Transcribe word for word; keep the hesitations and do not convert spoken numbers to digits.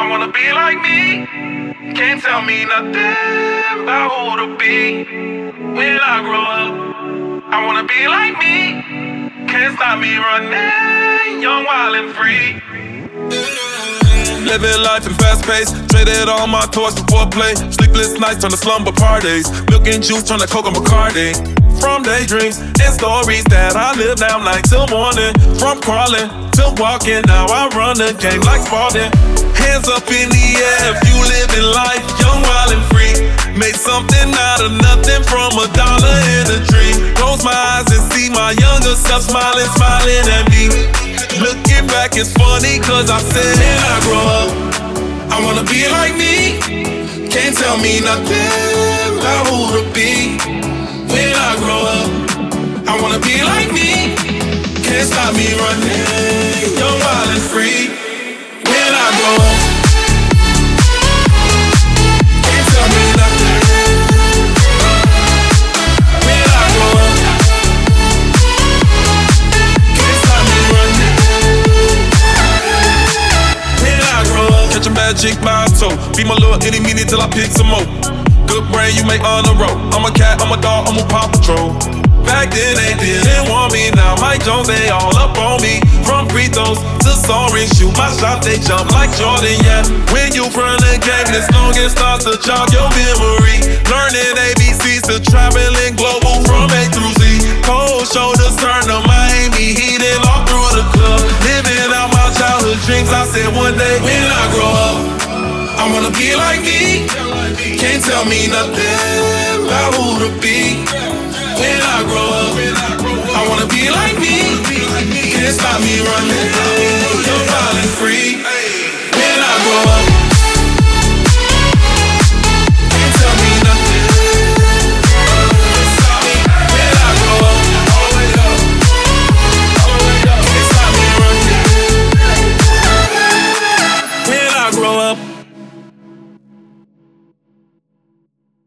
I wanna be like me. Can't tell me nothing about who to be when I grow up. I wanna be like me. Can't stop me running, young, wild and free. Living life in fast pace, traded all my toys before play. Sleepless nights turn to slumber parties. Milk and juice turn to Coke and Bacardi. From daydreams and stories that I live now night till morning. From crawling to walking, now I run the game like Spartan. Hands up in the air if you living life young, wild and free. Made something out of nothing from a dollar in a dream. Close my eyes and see my younger self smiling, smiling at me. Looking back it's funny cause I said when I grow up I wanna be like me. Can't tell me nothing about who to be when I grow up. I wanna be like me. Can't stop me running, young, wild and free. When I grow up, can't tell me nothing. When I grow up, can't stop me running. When I grow up, catch a magic by a toe. Be my little itty meeny till I pick some more. Good brain, you make on the road. I'm a cat, I'm a dog, I'm a Paw Patrol. Back then they didn't want me, now Mike Jones, they all up on me. From free throws to soaring, shoot my shot, they jump like Jordan, yeah. When you run the game, this long it starts to jog your memory. Learning A B Cs to traveling global from A through Z. Cold shoulders turn to Miami Heat and all through the club. Living out my childhood dreams, I said one day when I grow up I wanna be like me. Can't tell me nothing about who to be when I grow up. I wanna be like me. Can't stop me running, you're violent.